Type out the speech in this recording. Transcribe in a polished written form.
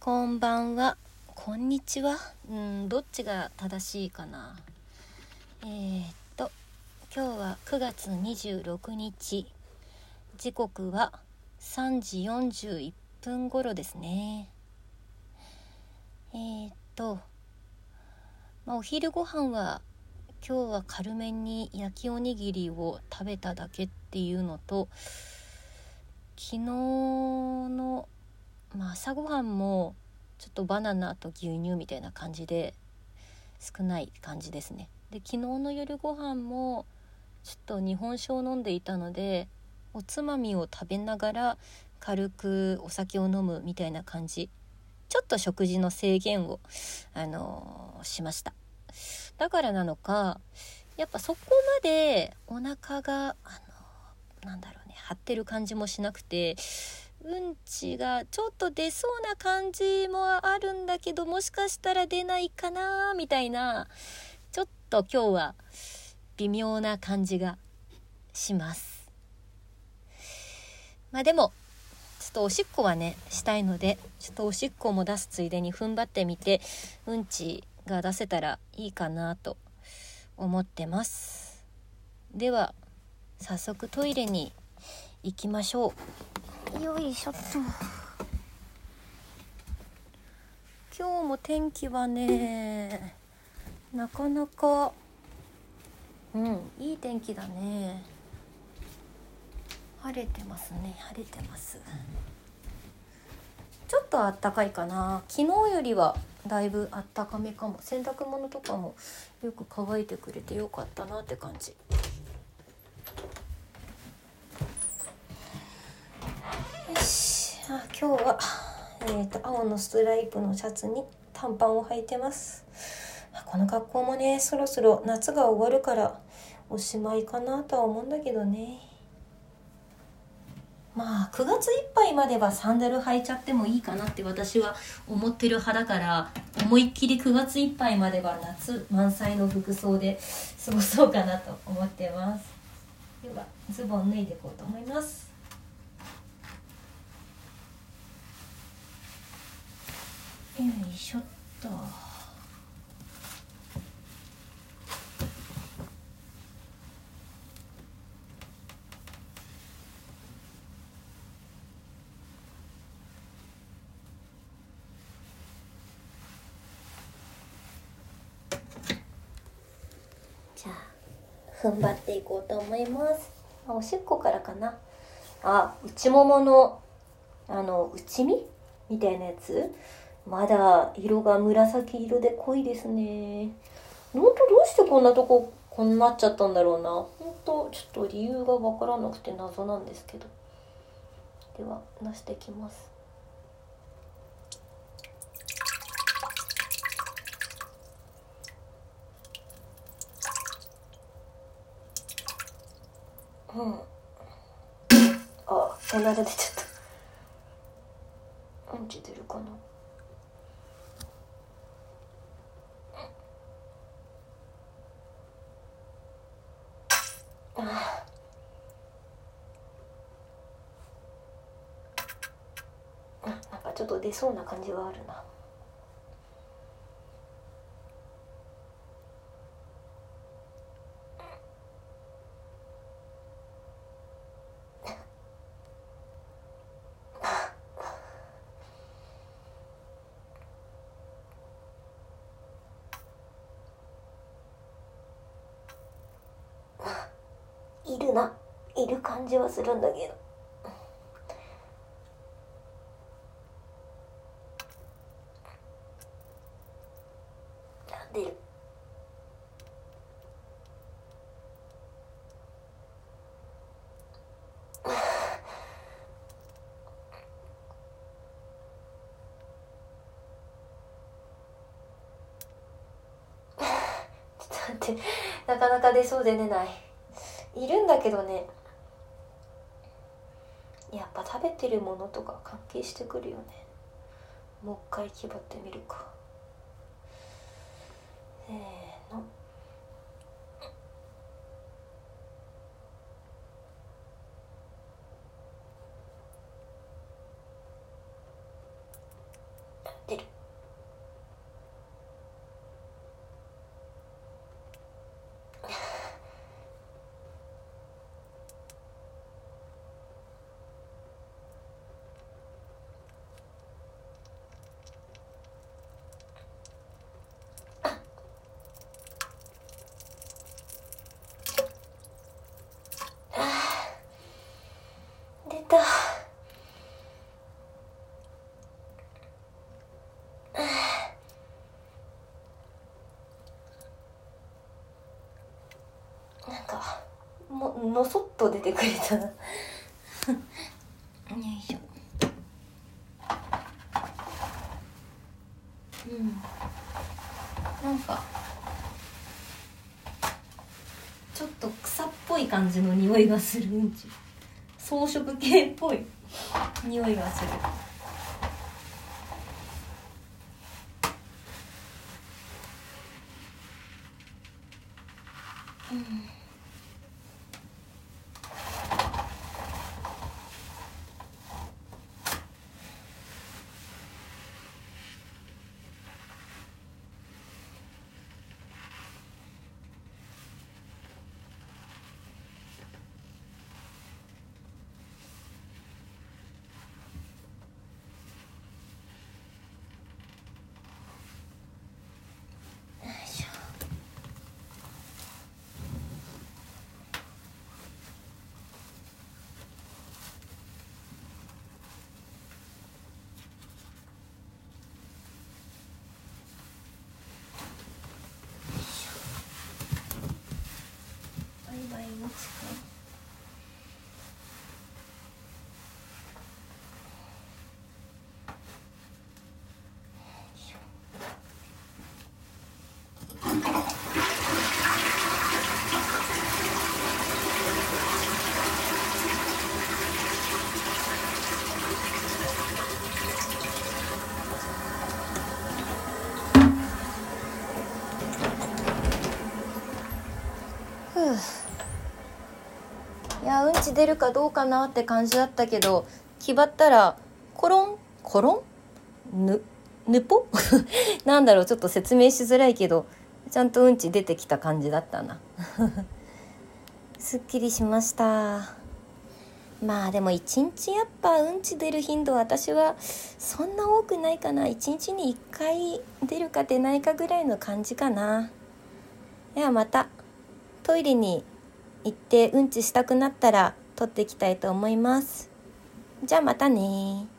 こんばんは、こんにちは。どっちが正しいかな。今日は9月26日、時刻は3時41分頃ですね。お昼ご飯は今日は軽めに焼きおにぎりを食べただけっていうのと、昨日の朝ごはんもちょっとバナナと牛乳みたいな感じで少ない感じですね。で、昨日の夜ご飯もちょっと日本酒を飲んでいたので、おつまみを食べながら軽くお酒を飲むみたいな感じ、ちょっと食事の制限を、しました。だからなのか、やっぱそこまでお腹が張ってる感じもしなくて、うんちがちょっと出そうな感じもあるんだけど、もしかしたら出ないかなみたいな、ちょっと今日は微妙な感じがします。でもちょっとおしっこはねしたいので、ちょっとおしっこも出すついでに踏ん張ってみて、うんちが出せたらいいかなと思ってます。では早速トイレに行きましょう。よいしょっと。今日も天気はね、なかなかいい天気だね。晴れてますね。ちょっとあったかいかな。昨日よりはだいぶあったかめかも。洗濯物とかもよく乾いてくれてよかったなって感じ。よし、今日は、青のストライプのシャツに短パンを履いてます。この格好もね、そろそろ夏が終わるからおしまいかなとは思うんだけどね。9月いっぱいまではサンダル履いちゃってもいいかなって私は思ってる派だから、思いっきり9月いっぱいまでは夏満載の服装で過ごそうかなと思ってます。ではズボン脱いでいこうと思います。よいしょっと。じゃあ踏ん張っていこうと思います。おしっこからかな。内ももの内身みたいなやつ、まだ色が紫色で濃いですね。どうしてこんなとここんなっちゃったんだろうな。ちょっと理由がわからなくて謎なんですけど。では出してきます。おなら出ちゃった。うんち出るかな。なんかちょっと出そうな感じはあるな。いる感じはするんだけど。出る。ちょっと待って、なかなか出そうで出ない。いるんだけどね、やっぱ食べてるものとか関係してくるよね。もう一回気張ってみるか。せーの。 のそっと出てくれたなよいしょ。なんかちょっと草っぽい感じの匂いがする。うんち装飾系っぽい匂いがする。バイバイうんちくん。いやうんち出るかどうかなって感じだったけど、気張ったらコロンコロンぬぽなんだろう、ちょっと説明しづらいけどちゃんとうんち出てきた感じだったなすっきりしました。まあでも一日やっぱうんち出る頻度は私はそんな多くないかな。一日に1回出るか出ないかぐらいの感じかな。ではまたトイレに行ってうんちしたくなったら取っていきたいと思います。じゃあまたね。